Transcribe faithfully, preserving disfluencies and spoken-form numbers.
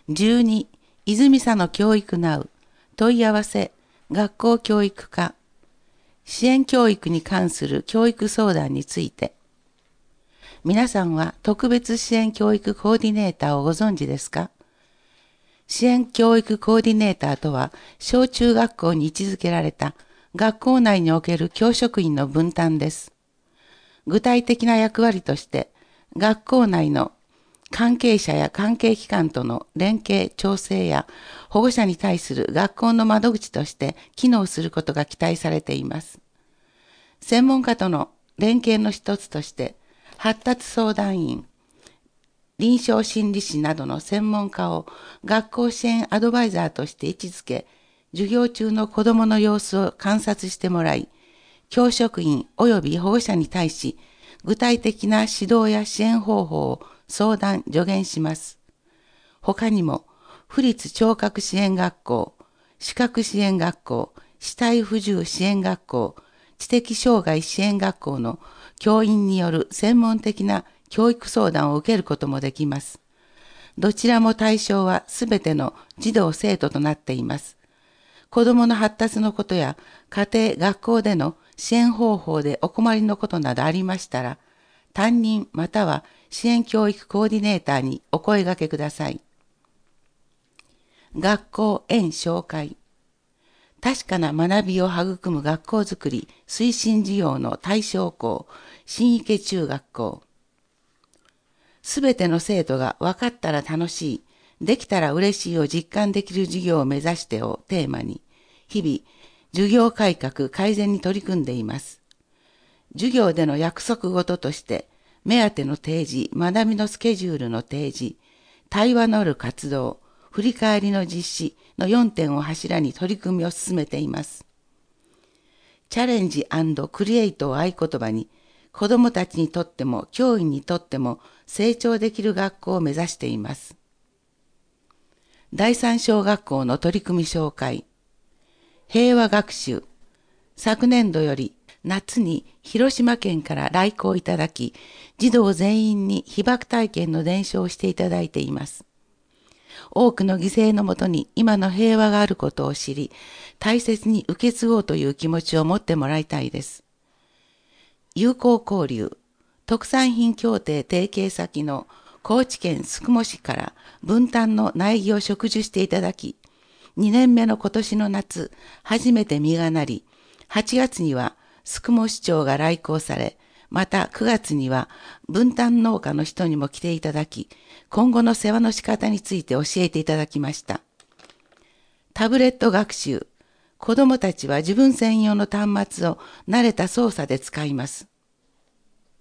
じゅうに、泉佐野教育ナウ問い合わせ学校教育課支援教育に関する教育相談について。皆さんは特別支援教育コーディネーターをご存知ですか？支援教育コーディネーターとは、小中学校に位置づけられた学校内における教職員の分担です。具体的な役割として、学校内の関係者や関係機関との連携調整や保護者に対する学校の窓口として機能することが期待されています。専門家との連携の一つとして、発達相談員、臨床心理士などの専門家を学校支援アドバイザーとして位置づけ、授業中の子どもの様子を観察してもらい、教職員及び保護者に対し、具体的な指導や支援方法を相談・助言します。他にも、府立聴覚支援学校、視覚支援学校、肢体不自由支援学校、知的障害支援学校の教員による専門的な教育相談を受けることもできます。どちらも対象はすべての児童生徒となっています。子どもの発達のことや家庭・学校での支援方法でお困りのことなどありましたら、担任または支援教育コーディネーターにお声掛けください。学校園紹介。確かな学びを育む学校づくり推進事業の対象校、新池中学校。すべての生徒が分かったら楽しい、できたら嬉しいを実感できる授業を目指してをテーマに、日々、授業改革改善に取り組んでいます。授業での約束事として、目当ての提示、学びのスケジュールの提示、対話のある活動、振り返りの実施のよんてんを柱に取り組みを進めています。チャレンジ&クリエイトを合言葉に、子どもたちにとっても教員にとっても成長できる学校を目指しています。第三小学校の取り組み紹介。平和学習。昨年度より夏に広島県から来校いただき、児童全員に被爆体験の伝承をしていただいています。多くの犠牲のもとに今の平和があることを知り、大切に受け継ごうという気持ちを持ってもらいたいです。友好交流、特産品協定提携先の高知県宿毛市から分担の苗木を植樹していただき、にねんめの今年の夏、初めて実がなり、はちがつには宿毛市長が来校され、またくがつには分担農家の人にも来ていただき、今後の世話の仕方について教えていただきました。タブレット学習。子どもたちは自分専用の端末を慣れた操作で使います。